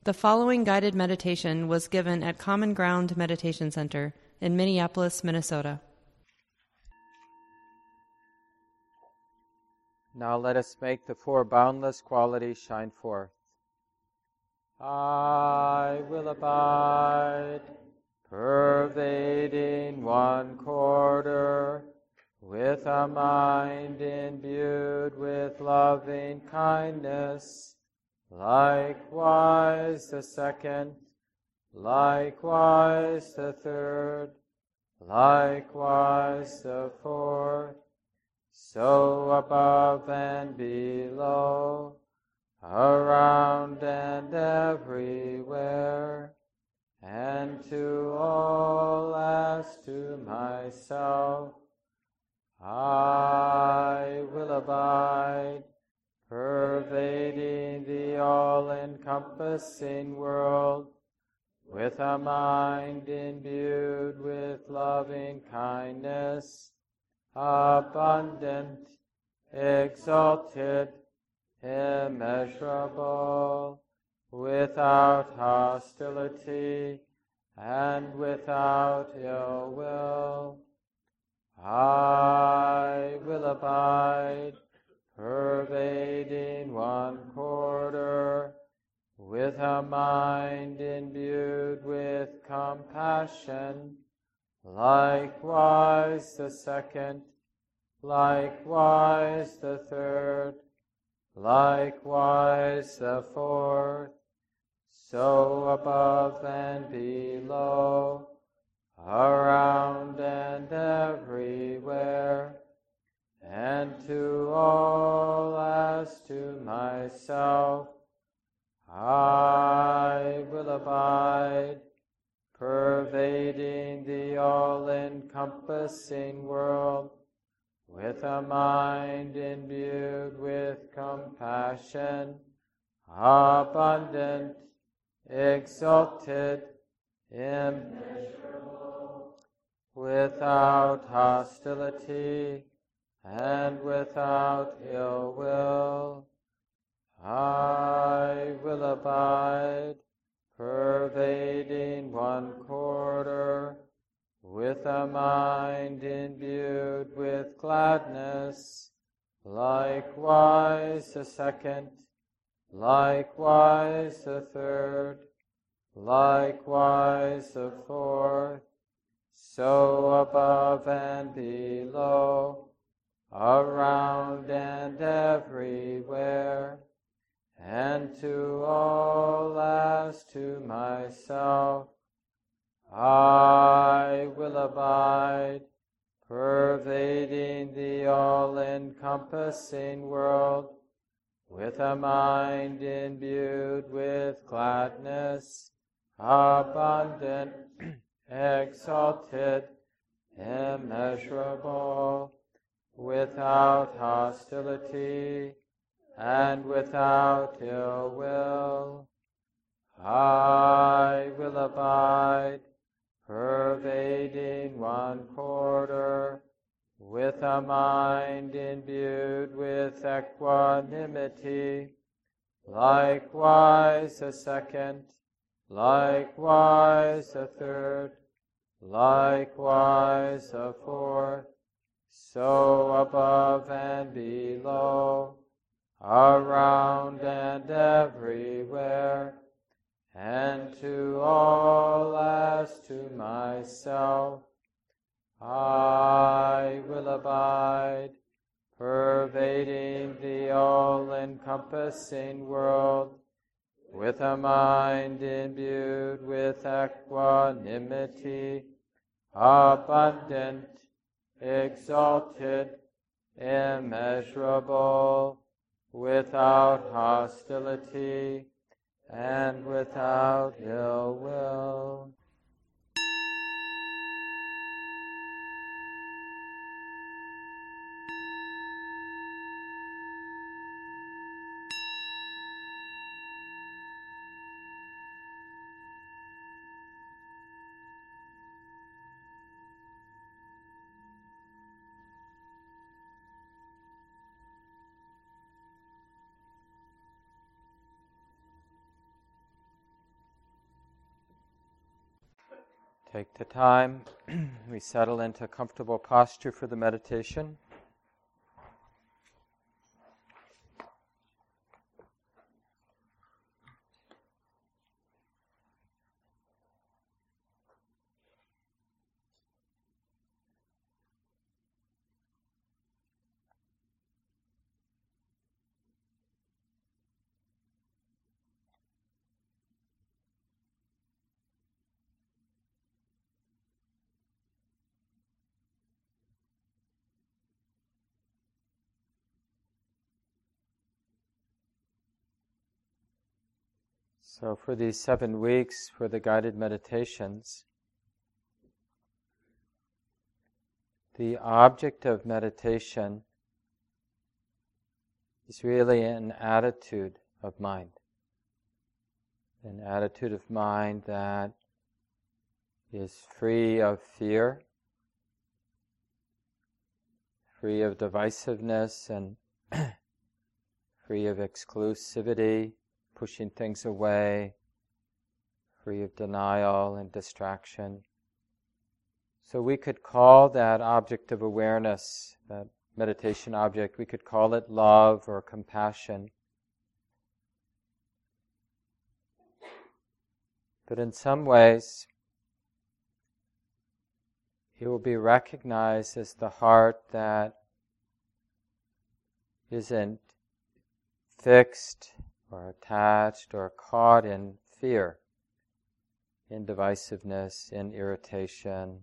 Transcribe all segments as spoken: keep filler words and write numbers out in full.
The following guided meditation was given at Common Ground Meditation Center in Minneapolis, Minnesota. Now let us make the four boundless qualities shine forth. I will abide, pervading one quarter, with a mind imbued with loving kindness. Likewise the second, likewise the third, likewise the fourth, so above and below, around and everywhere, and to all as to myself, I will abide, pervading the all-encompassing world, with a mind imbued with loving kindness, abundant, exalted, immeasurable, without hostility and without ill will. I will abide, pervading one quarter, with a mind imbued with compassion. Likewise the second, likewise the third, likewise the fourth, so above and below, around and everywhere, and to all as to myself, I will abide, pervading the all-encompassing world, with a mind imbued with compassion, abundant, exalted, immeasurable, without hostility and without ill will. I will abide, pervading one quarter, with a mind imbued with gladness. Likewise the second, likewise the third, likewise the fourth, so above and below, around and everywhere, and to all as to myself, I will abide, pervading the all-encompassing world, with a mind imbued with gladness, abundant, exalted, immeasurable, without hostility and without ill will. I will abide, pervading one quarter, with a mind imbued with equanimity. Likewise a second, likewise a third, likewise a fourth, so above and below, around and everywhere, and to all as to myself, I will abide, pervading the all-encompassing world, with a mind imbued with equanimity, abundant, exalted, immeasurable, without hostility and without ill will. Take the time, we settle into a comfortable posture for the meditation. So for these seven weeks, for the guided meditations, the object of meditation is really an attitude of mind. An attitude of mind that is free of fear, free of divisiveness, and free of exclusivity, pushing things away, free of denial and distraction. So we could call that object of awareness, that meditation object, we could call it love or compassion. But in some ways, it will be recognized as the heart that isn't fixed or attached or caught in fear, in divisiveness, in irritation.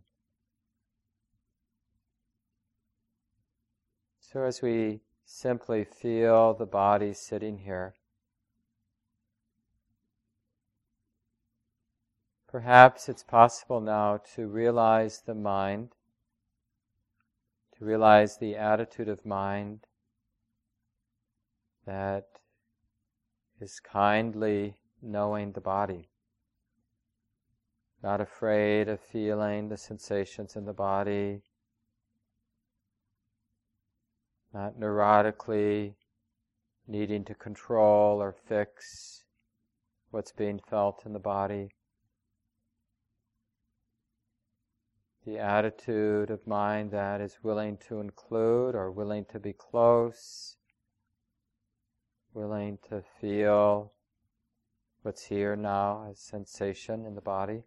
So as we simply feel the body sitting here, perhaps it's possible now to realize the mind, to realize the attitude of mind that is kindly knowing the body, not afraid of feeling the sensations in the body, not neurotically needing to control or fix what's being felt in the body. The attitude of mind that is willing to include or willing to be close, willing to feel what's here now as sensation in the body.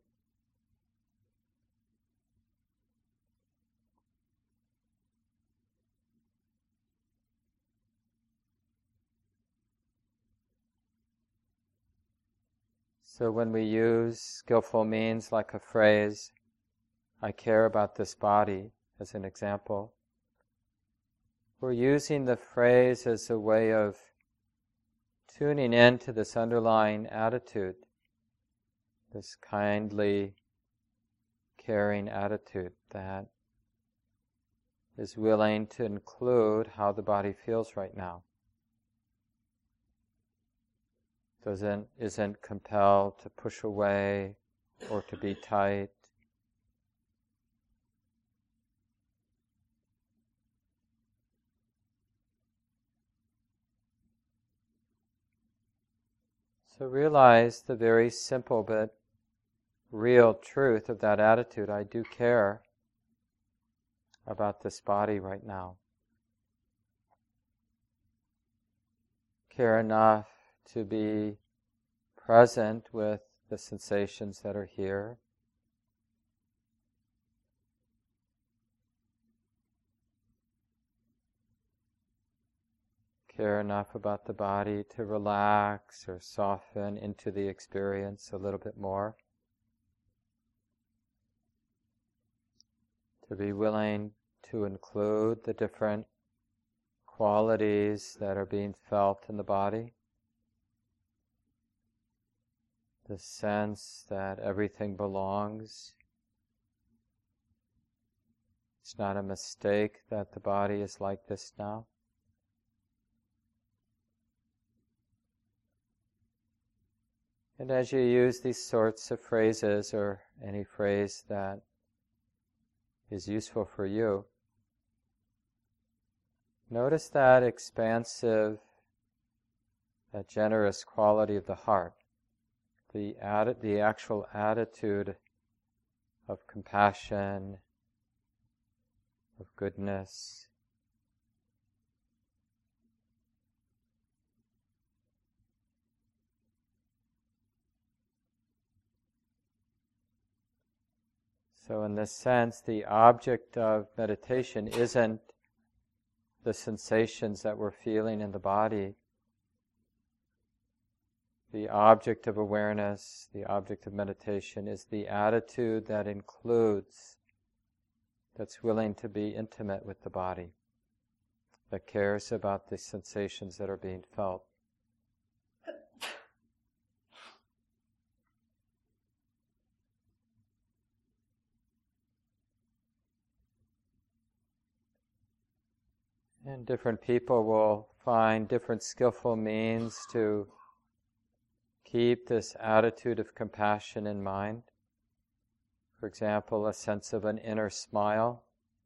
So when we use skillful means like a phrase, I care about this body, as an example, we're using the phrase as a way of tuning into this underlying attitude, this kindly, caring attitude that is willing to include how the body feels right now. Doesn't, isn't compelled to push away or to be tight. So realize the very simple but real truth of that attitude. I do care about this body right now. Care enough to be present with the sensations that are here. Care enough about the body to relax or soften into the experience a little bit more. To be willing to include the different qualities that are being felt in the body. The sense that everything belongs. It's not a mistake that the body is like this now. And as you use these sorts of phrases, or any phrase that is useful for you, notice that expansive, that generous quality of the heart, the atti- the actual attitude of compassion, of goodness. So in this sense, the object of meditation isn't the sensations that we're feeling in the body. The object of awareness, the object of meditation, is the attitude that includes, that's willing to be intimate with the body, that cares about the sensations that are being felt. And different people will find different skillful means to keep this attitude of compassion in mind. For example, a sense of an inner smile,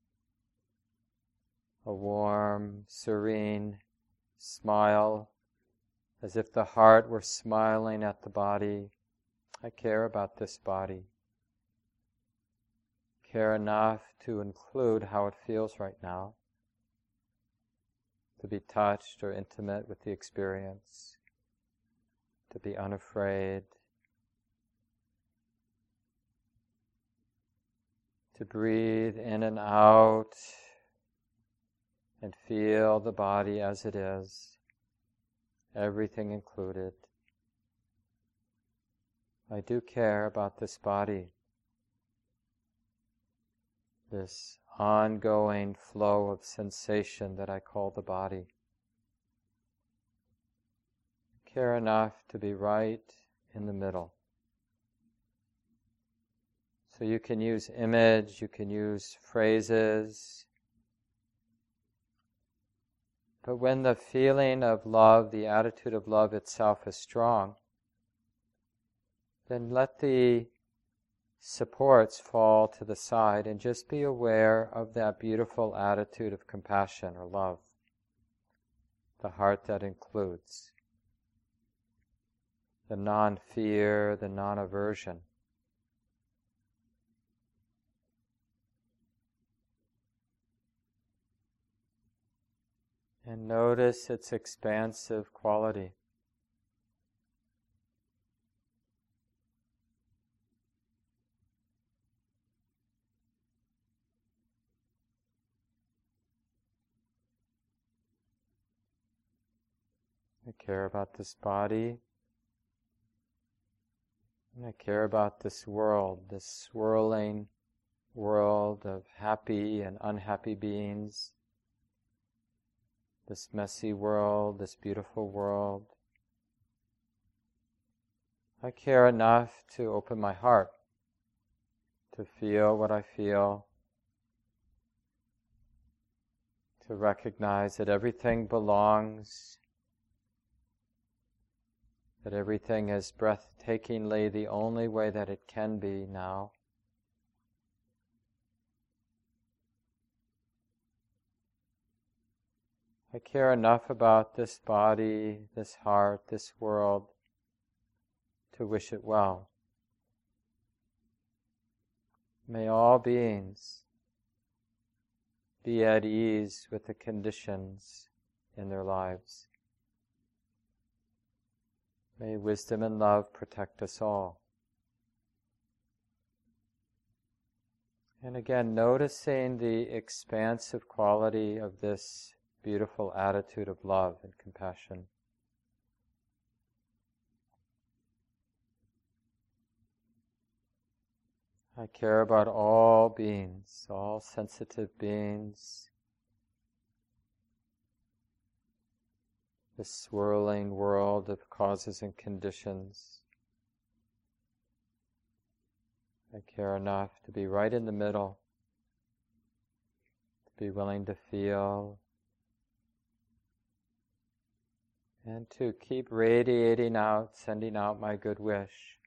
a warm, serene smile, as if the heart were smiling at the body. I care about this body. Care enough to include how it feels right now, to be touched or intimate with the experience, to be unafraid, to breathe in and out and feel the body as it is, everything included. I do care about this body, this ongoing flow of sensation that I call the body. Care enough to be right in the middle. So you can use image, you can use phrases, but when the feeling of love, the attitude of love itself is strong, then let the supports fall to the side and just be aware of that beautiful attitude of compassion or love, the heart that includes, the non-fear, the non-aversion. And notice its expansive quality. I care about this body, and I care about this world, this swirling world of happy and unhappy beings, this messy world, this beautiful world. I care enough to open my heart, to feel what I feel, to recognize that everything belongs, that everything is breathtakingly the only way that it can be now. I care enough about this body, this heart, this world, to wish it well. May all beings be at ease with the conditions in their lives. May wisdom and love protect us all. And again, noticing the expansive quality of this beautiful attitude of love and compassion. I care about all beings, all sensitive beings, this swirling world of causes and conditions. I care enough to be right in the middle, to be willing to feel, and to keep radiating out, sending out my good wish.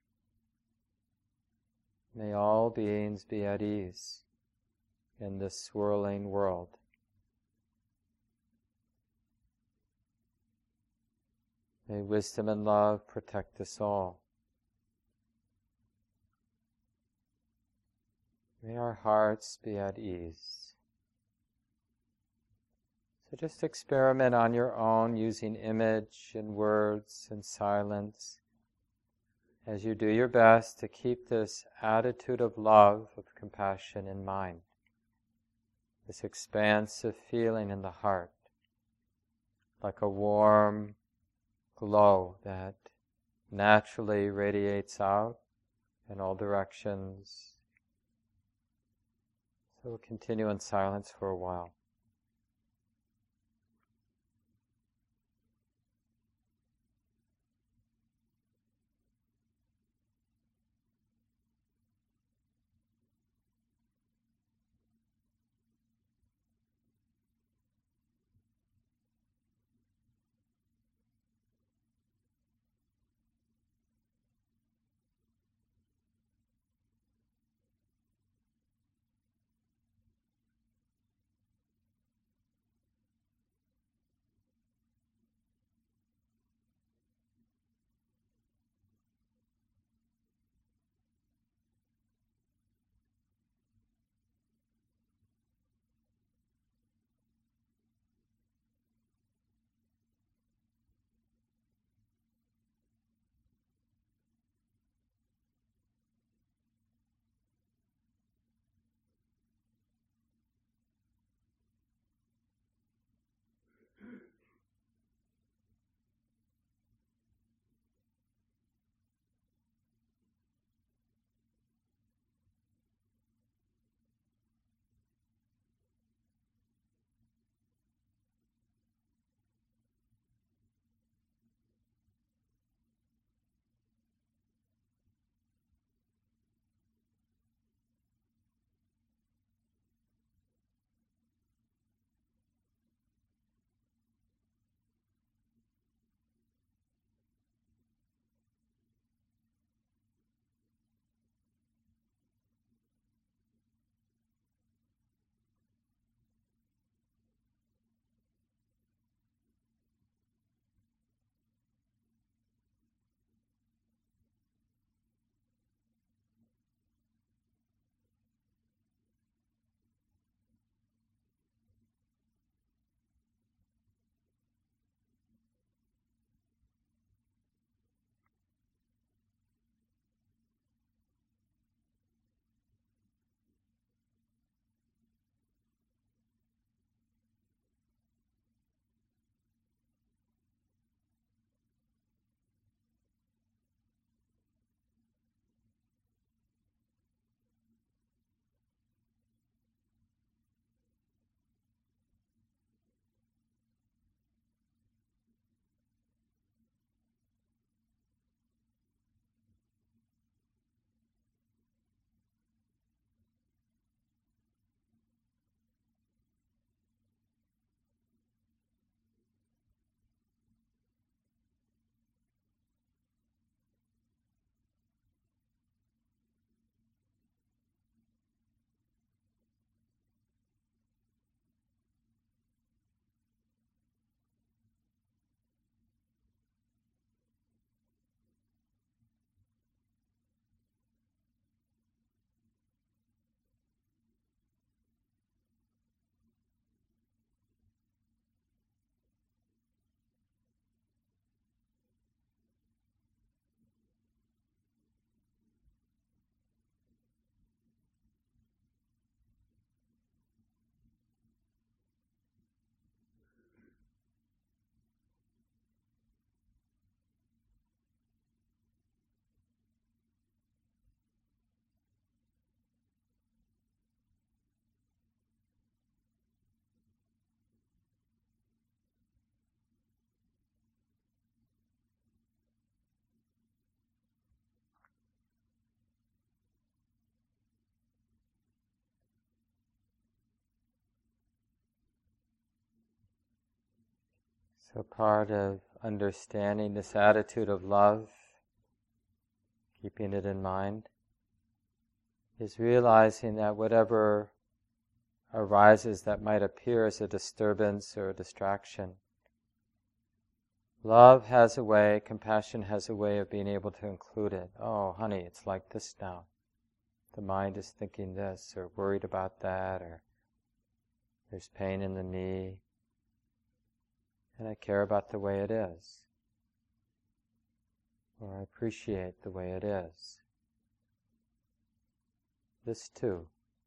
May all beings be at ease in this swirling world. May wisdom and love protect us all. May our hearts be at ease. So just experiment on your own using image and words and silence as you do your best to keep this attitude of love, of compassion in mind, this expansive feeling in the heart, like a warm glow that naturally radiates out in all directions. So we'll continue in silence for a while. So part of understanding this attitude of love, keeping it in mind, is realizing that whatever arises that might appear as a disturbance or a distraction, love has a way, compassion has a way of being able to include it. Oh, honey, it's like this now. the mind is thinking this, or worried about that, or there's pain in the knee, and I care about the way it is, or I appreciate the way it is. This too.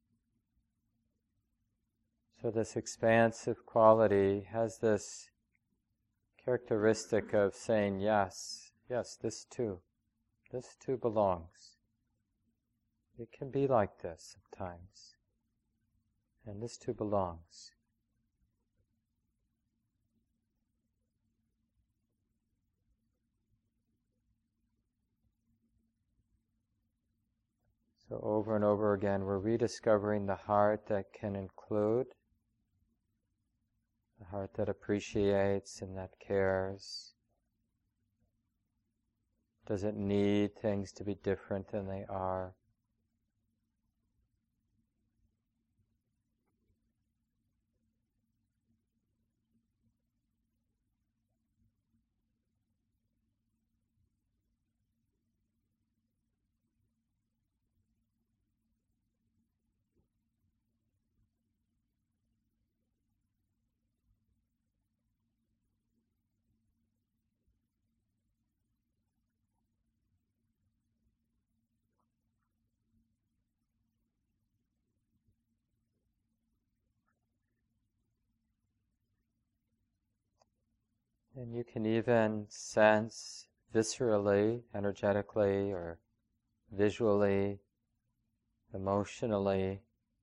So this expansive quality has this characteristic of saying, yes, yes, this too, this too belongs. It can be like this sometimes, and this too belongs. So over and over again, we're rediscovering the heart that can include, the heart that appreciates and that cares, doesn't need things to be different than they are. And you can even sense viscerally, energetically, or visually, emotionally,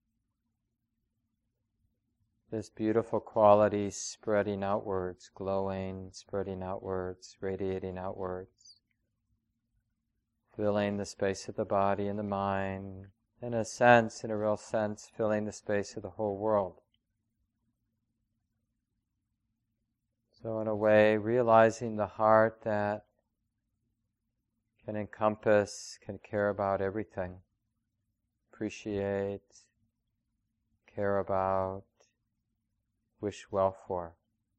this beautiful quality spreading outwards, glowing, spreading outwards, radiating outwards, filling the space of the body and the mind, in a sense, in a real sense, filling the space of the whole world. So in a way, realizing the heart that can encompass, can care about everything, appreciate, care about, wish well for.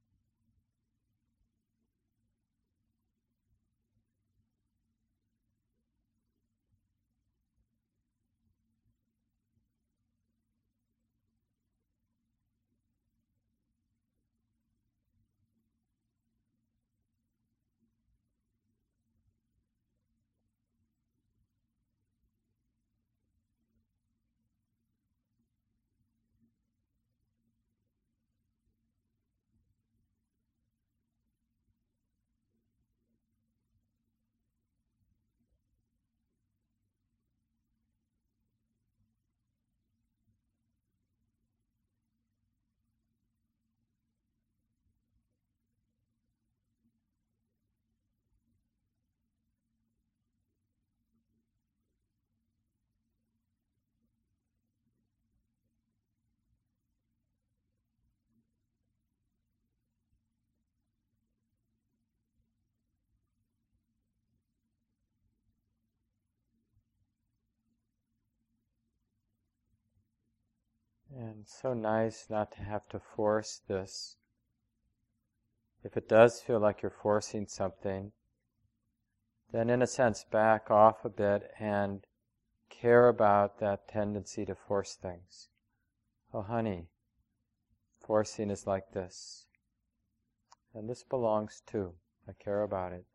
And so nice not to have to force this. If it does feel like you're forcing something, then in a sense back off a bit and care about that tendency to force things. Oh honey, forcing is like this. And this belongs too. I care about it.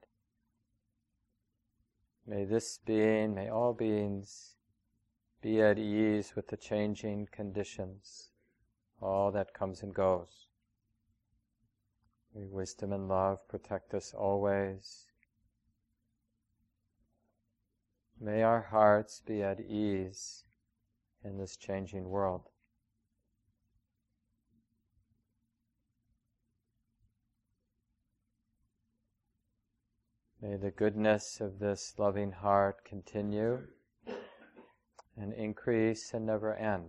May this being, may all beings be at ease with the changing conditions, all that comes and goes. May wisdom and love protect us always. May our hearts be at ease in this changing world. May the goodness of this loving heart continue and increase and never end.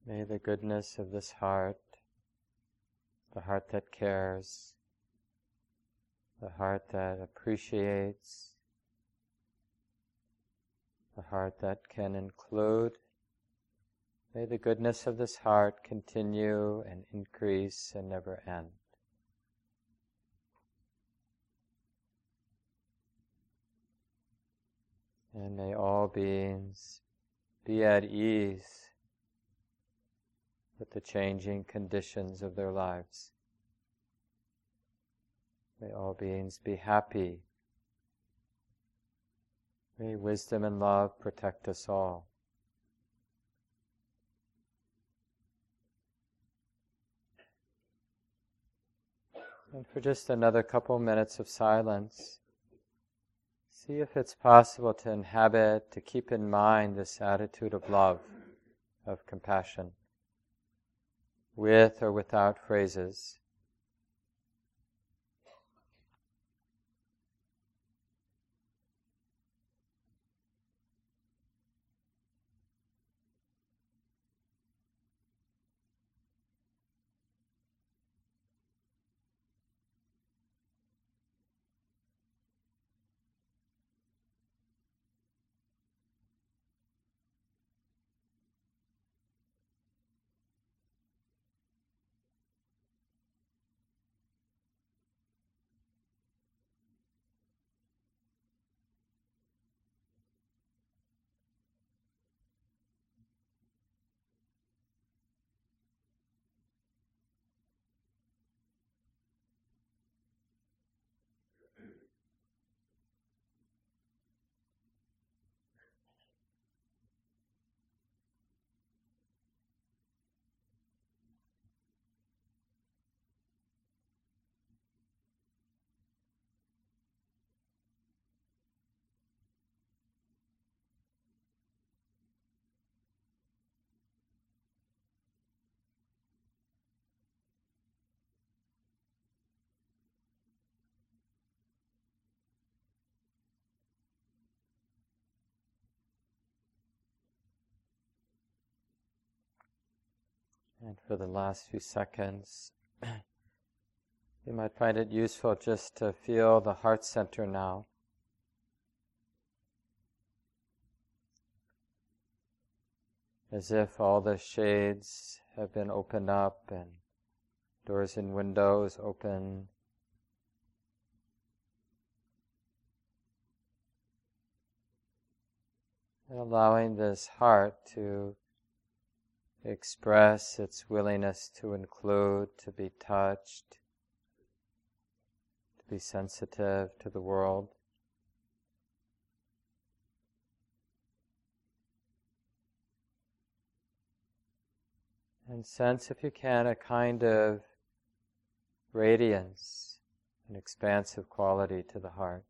May the goodness of this heart, the heart that cares, the heart that appreciates, the heart that can include, may the goodness of this heart continue and increase and never end. And may all beings be at ease with the changing conditions of their lives. May all beings be happy. May wisdom and love protect us all. And for just another couple minutes of silence, see if it's possible to inhabit, to keep in mind this attitude of love, of compassion, with or without phrases. And for the last few seconds, you might find it useful just to feel the heart center now. As if all the shades have been opened up and doors and windows open. And allowing this heart to express its willingness to include, to be touched, to be sensitive to the world. And sense, if you can, a kind of radiance, an expansive quality to the heart.